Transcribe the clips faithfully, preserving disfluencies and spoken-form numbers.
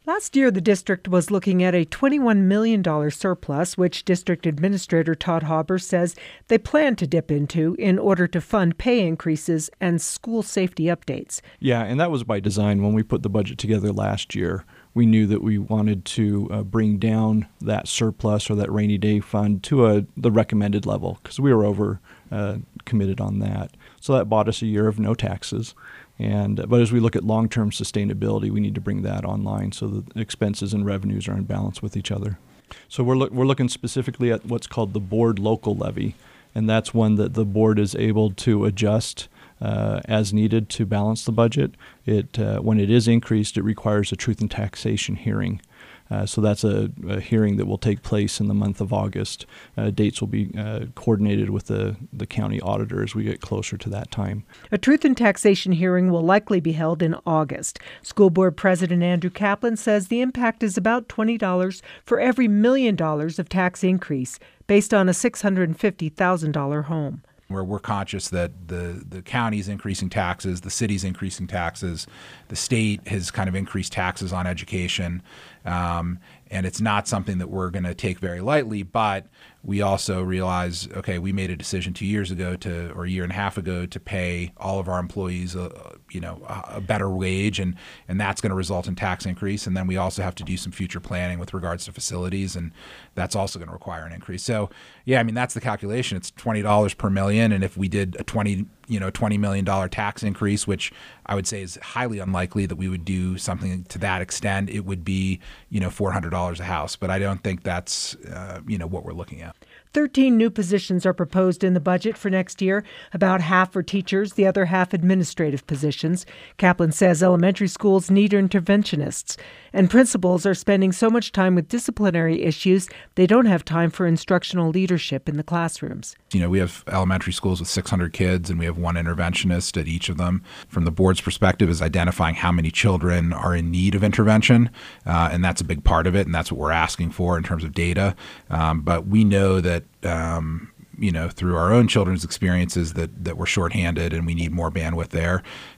Last year, the district was looking at a twenty-one million dollars surplus, which District Administrator Todd Hauber says they plan to dip into in order to fund pay increases and school safety updates. Yeah, and that was by design. When we put the budget together last year, we knew that we wanted to uh, bring down that surplus or that rainy day fund to a, the recommended level because we were over uh, committed on that. So that bought us a year of no taxes. And but as we look at long-term sustainability, we need to bring that online so that expenses and revenues are in balance with each other. So we're look, we're looking specifically at what's called the board local levy, and that's one that the board is able to adjust uh, as needed to balance the budget. It uh, when it is increased, it requires a truth and taxation hearing. Uh, so that's a, a hearing that will take place in the month of August. Uh, dates will be uh, coordinated with the, the county auditor as we get closer to that time. A truth and taxation hearing will likely be held in August. School Board President Andrew Kaplan says the impact is about twenty dollars for every million dollars of tax increase based on a six hundred fifty thousand dollars home. Where we're conscious that the, the county's increasing taxes, the city's increasing taxes, the state has kind of increased taxes on education, um, and it's not something that we're going to take very lightly, but we also realize, okay, we made a decision two years ago to, or a year and a half ago to pay all of our employees a, you know, a better wage, and, and that's going to result in tax increase. And then we also have to do some future planning with regards to facilities, and that's also going to require an increase. So, yeah, I mean, that's the calculation. It's twenty dollars per million, and if we did a twenty, you know, twenty million dollars tax increase, which I would say is highly unlikely that we would do something to that extent, it would be, you know, four hundred dollars a house. But I don't think that's, uh, you know, what we're looking at. thirteen new positions are proposed in the budget for next year, about half for teachers, the other half administrative positions. Kaplan says elementary schools need interventionists, and principals are spending so much time with disciplinary issues they don't have time for instructional leadership in the classrooms. You know, we have elementary schools with six hundred kids, and we have one interventionist at each of them. From the board's perspective, is identifying how many children are in need of intervention, uh, and that's a big part of it, and that's what we're asking for in terms of data. Um, but we know that Um, you know, through our own children's experiences that, that we're shorthanded and we need more bandwidth there.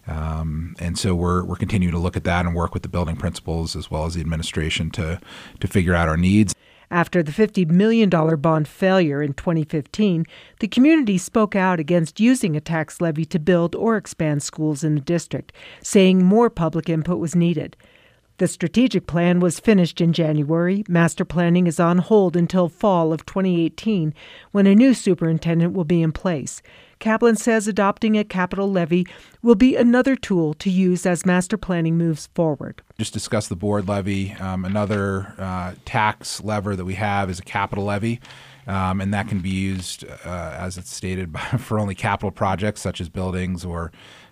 Um, and so we're we're continuing to look at that and work with the building principals as well as the administration to to figure out our needs. After the fifty million dollars bond failure in twenty fifteen, the community spoke out against using a tax levy to build or expand schools in the district, saying more public input was needed. The strategic plan was finished in January. Master planning is on hold until fall of twenty eighteen, when a new superintendent will be in place. Kaplan says adopting a capital levy will be another tool to use as master planning moves forward. Just discuss the board levy. Um, another uh, tax lever that we have is a capital levy. Um, and that can be used, uh, as it's stated, for only capital projects such as buildings or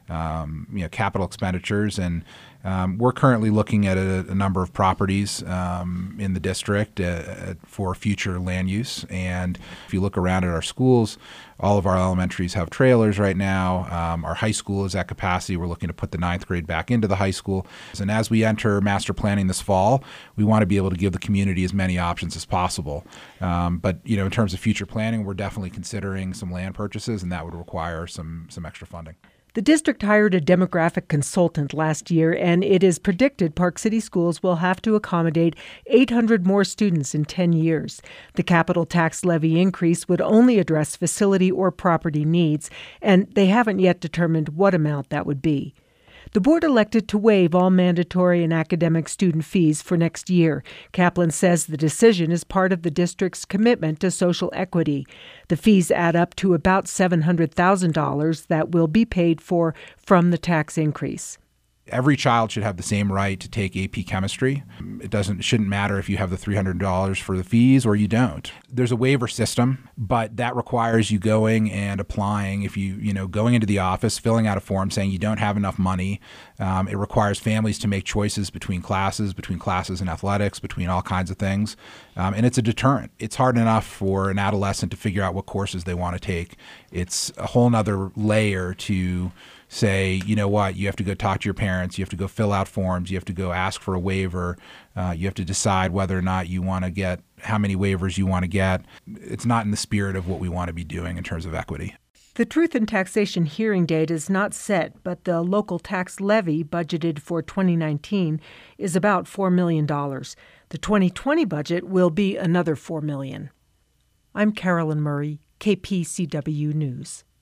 um, you know, capital expenditures. And um, we're currently looking at a, a number of properties um, in the district uh, for future land use. And if you look around at our schools, all of our elementaries have trailers right now. Um, our high school is at capacity. We're looking to put the ninth grade back into the high school. And as we enter master planning this fall, we want to be able to give the community as many options as possible. Um, but, you know, in terms of future planning, we're definitely considering some land purchases, and that would require some some extra funding. The district hired a demographic consultant last year, and it is predicted Park City Schools will have to accommodate eight hundred more students in ten years. The capital tax levy increase would only address facility or property needs, and they haven't yet determined what amount that would be. The board elected to waive all mandatory and academic student fees for next year. Kaplan says the decision is part of the district's commitment to social equity. The fees add up to about seven hundred thousand dollars that will be paid for from the tax increase. Every child should have the same right to take A P chemistry. It doesn't it shouldn't matter if you have the three hundred dollars for the fees or you don't. There's a waiver system, but that requires you going and applying. If you, you know, going into the office, filling out a form saying you don't have enough money. Um, it requires families to make choices between classes, between classes and athletics, between all kinds of things. Um, and it's a deterrent. It's hard enough for an adolescent to figure out what courses they want to take. It's a whole nother layer to say, you know what, you have to go talk to your parents, you have to go fill out forms, you have to go ask for a waiver, uh, you have to decide whether or not you want to get, how many waivers you want to get. It's not in the spirit of what we want to be doing in terms of equity. The Truth in Taxation hearing date is not set, but the local tax levy budgeted for twenty nineteen is about four million dollars. The twenty twenty budget will be another four million dollars. I'm Carolyn Murray, K P C W News.